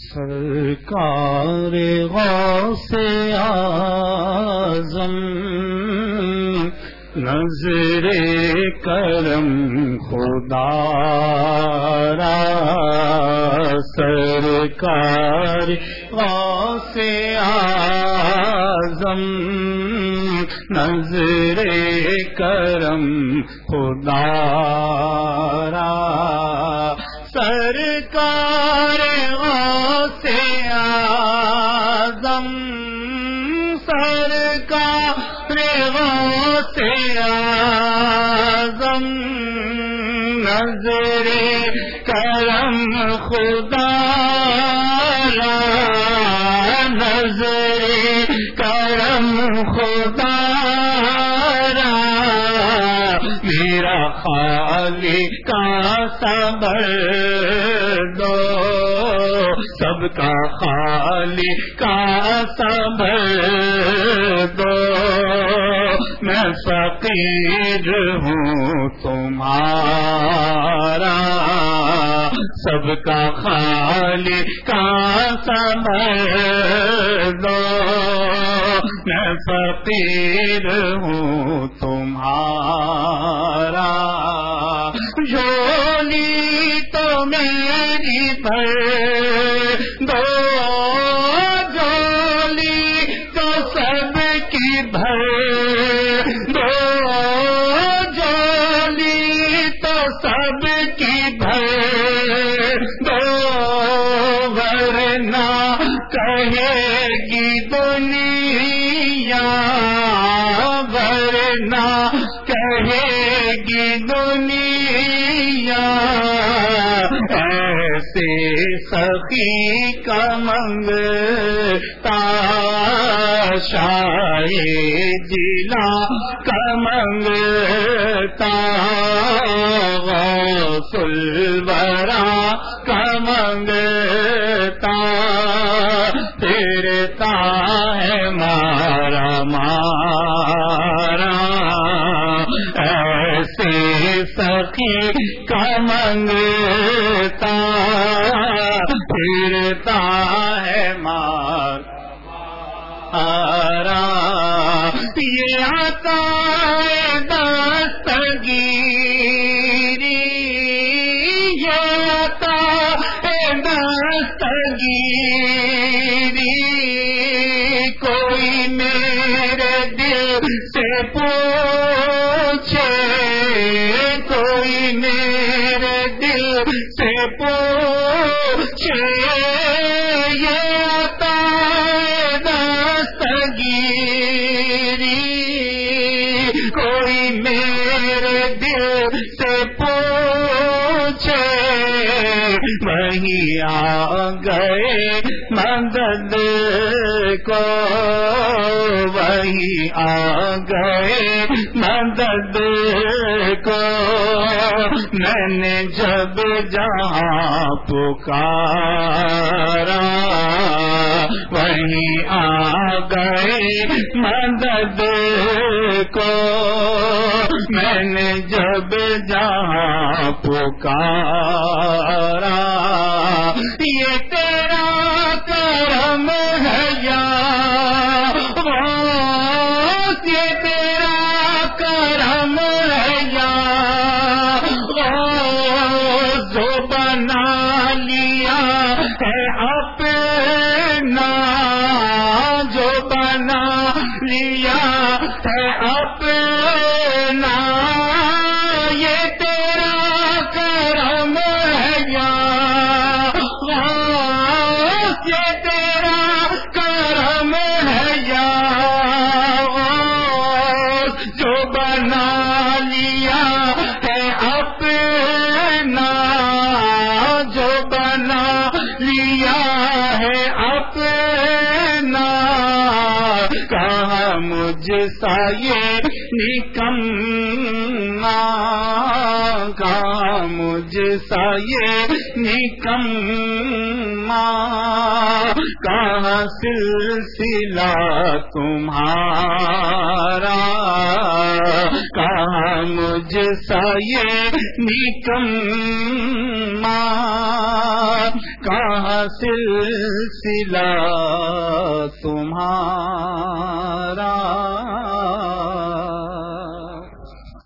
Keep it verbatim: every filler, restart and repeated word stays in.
سرکار غوث اعظم نظر کرم خدا را، سرکار غوث اعظم نظر کرم خدا را، سرکار غوث اعظم سرکار غوث اعظم نظر کرم خدا را، نظر کرم خدا را، میرا خالق کا صبر دو، سب کا خالق کا صبر دو، میں فقیر ہوں تمہارا، سب کا خالق کا صبر دو، میں فقیر ہوں تمہارا، جھولی تو میری بھر دو، جھولی تو سب کی بھر دو، جھولی تو سب کی بھر دو، ورنہ کہے گی دنیا، ورنہ کہے گی دنیا، ایسے سخی کا منگتا شاید دلا کا منگتا، غوث الورا کا منگتا، پھرتا ہے مارا مارا، ایسے سخی کا منگتا، پھرتا ہے مارا، یہ آتا ہے دستگیری، یہ آتا ہے دستگیری، کوئی میرے دل سے پوچھے، کوئی میرے دل سے پوچھے، یہ آتا ہے دستگیری، کوئی میرے دل سے پوچھے، وہی آ گئے مدد کو، وہی آ گئے مدد کو، میں نے جب جہاں پکارا، وہی آ گئے مدد کو، میں نے جب جہاں پکارا، یہ تیرا کرم ہے یا غوث، یہ تیرا کرم ہے یا غوث، جو بنا لیا ہے اپنا، جو بنا لیا ہے اپنا، یہ تیرا کرم ہے یا غوث، یہ تیرا کرم ہے یا غوث، جو بنا لیا ہے اپنا، جو بنا لیا ہے اپنا، کہا مجھ سا یہ نکما، کہا مجھ سا یہ نکما، کہاں سلسلہ تمہارا، کہاں مجھ سا یہ نکما، کہاں سلسلہ تمہارا